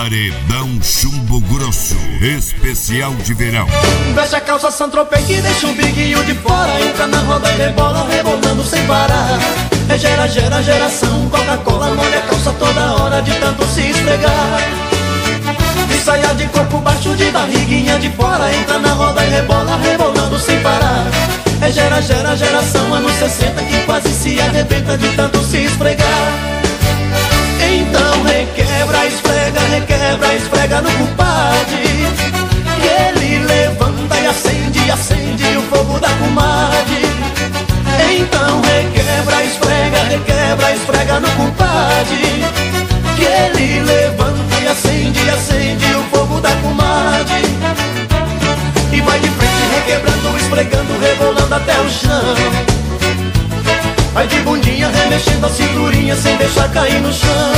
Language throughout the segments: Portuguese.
Paredão Chumbo Grosso, especial de verão. Veste a calça Saint-Tropez que deixa um biguinho de fora. Entra na roda e rebola, rebolando sem parar. É geração, Coca-Cola molha a calça toda hora de tanto se esfregar. E saia de corpo baixo, de barriguinha de fora. Entra na roda e rebola, rebolando sem parar. É geração, anos 60 que quase se arrebenta de tanto se esfregar. Então requebra, esfrega no compadre. E ele levanta e acende o fogo da comadre. Então requebra, esfrega no compadre. Que ele levanta e acende o fogo da comadre. E vai de frente requebrando, esfregando, rebolando até o chão. Vai de bundinha remexendo a cinturinha sem deixar cair no chão.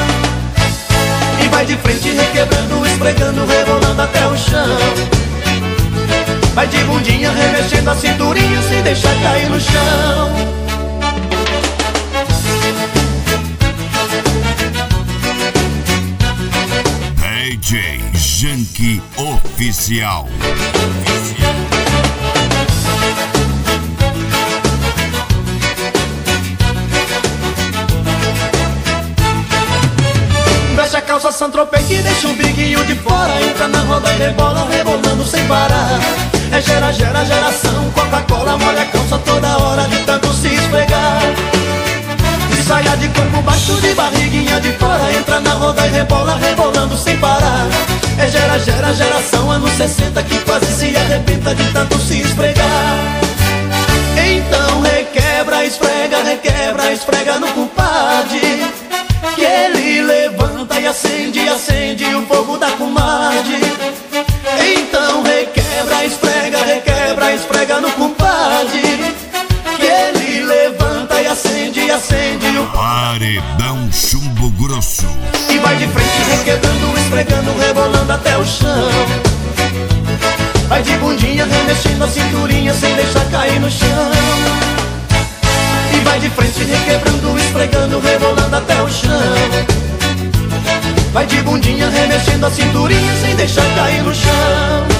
E vai de frente requebrando, esfregando, rebolando até o chão. Vai de bundinha remexendo a cinturinha sem deixar cair no chão. DJ Janky Oficial. Veste a calça Saint-Tropez que deixa um biguinho de fora. Entra na roda e rebola, rebolando sem parar. É geração, Coca-Cola molha a calça toda hora de tanto se esfregar. E saia de corpo baixo, de barriguinha de fora. Entra na roda e rebola, rebolando sem parar. É geração, anos 60 que quase se arrebenta de tanto se esfregar. Então requebra, esfrega no compadre. Que ele levanta e acende o fogo da comadre. Então requebra, esfrega no compadre. Que ele levanta e acende o Paredão Chumbo Grosso. E vai de frente requebrando, esfregando, rebolando até o chão. Vai de bundinha remexendo a cinturinha sem deixar cair no chão. E vai de frente requebrando, esfregando, rebolando até o chão. Vai de bundinha remexendo a cinturinha sem deixar cair no chão.